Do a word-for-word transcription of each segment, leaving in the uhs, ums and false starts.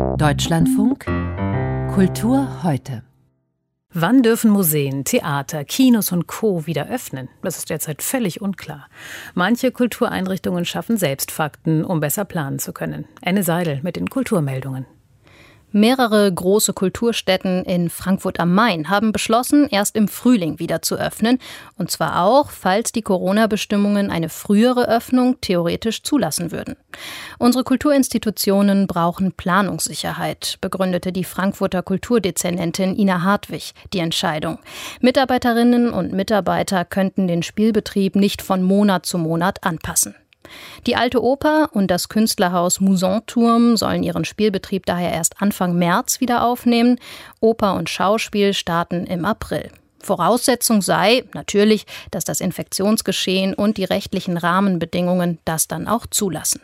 Deutschlandfunk Kultur heute. Wann dürfen Museen, Theater, Kinos und Co. wieder öffnen? Das ist derzeit völlig unklar. Manche Kultureinrichtungen schaffen selbst Fakten, um besser planen zu können. Anne Seidel mit den Kulturmeldungen. Mehrere große Kulturstätten in Frankfurt am Main haben beschlossen, erst im Frühling wieder zu öffnen. Und zwar auch, falls die Corona-Bestimmungen eine frühere Öffnung theoretisch zulassen würden. Unsere Kulturinstitutionen brauchen Planungssicherheit, begründete die Frankfurter Kulturdezernentin Ina Hartwig die Entscheidung. Mitarbeiterinnen und Mitarbeiter könnten den Spielbetrieb nicht von Monat zu Monat anpassen. Die Alte Oper und das Künstlerhaus Musanturm sollen ihren Spielbetrieb daher erst Anfang März wieder aufnehmen. Oper und Schauspiel starten im April. Voraussetzung sei natürlich, dass das Infektionsgeschehen und die rechtlichen Rahmenbedingungen das dann auch zulassen.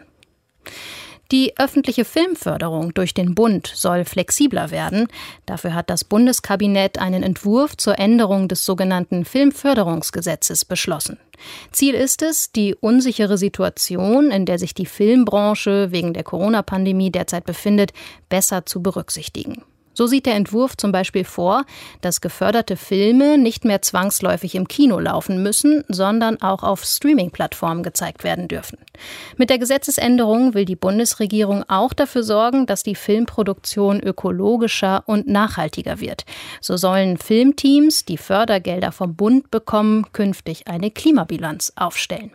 Die öffentliche Filmförderung durch den Bund soll flexibler werden. Dafür hat das Bundeskabinett einen Entwurf zur Änderung des sogenannten Filmförderungsgesetzes beschlossen. Ziel ist es, die unsichere Situation, in der sich die Filmbranche wegen der Corona-Pandemie derzeit befindet, besser zu berücksichtigen. So sieht der Entwurf zum Beispiel vor, dass geförderte Filme nicht mehr zwangsläufig im Kino laufen müssen, sondern auch auf Streaming-Plattformen gezeigt werden dürfen. Mit der Gesetzesänderung will die Bundesregierung auch dafür sorgen, dass die Filmproduktion ökologischer und nachhaltiger wird. So sollen Filmteams, die Fördergelder vom Bund bekommen, künftig eine Klimabilanz aufstellen.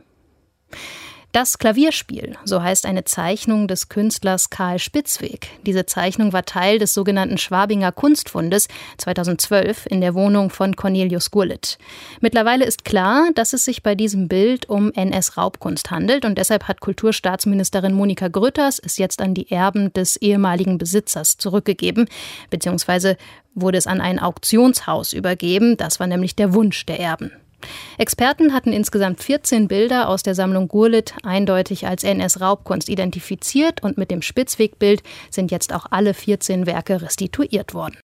Das Klavierspiel, so heißt eine Zeichnung des Künstlers Karl Spitzweg. Diese Zeichnung war Teil des sogenannten Schwabinger Kunstfundes zweitausendzwölf in der Wohnung von Cornelius Gurlitt. Mittlerweile ist klar, dass es sich bei diesem Bild um N S-Raubkunst handelt und deshalb hat Kulturstaatsministerin Monika Grütters es jetzt an die Erben des ehemaligen Besitzers zurückgegeben, beziehungsweise wurde es an ein Auktionshaus übergeben. Das war nämlich der Wunsch der Erben. Experten hatten insgesamt vierzehn Bilder aus der Sammlung Gurlitt eindeutig als N S-Raubkunst identifiziert und mit dem Spitzweg-Bild sind jetzt auch alle vierzehn Werke restituiert worden.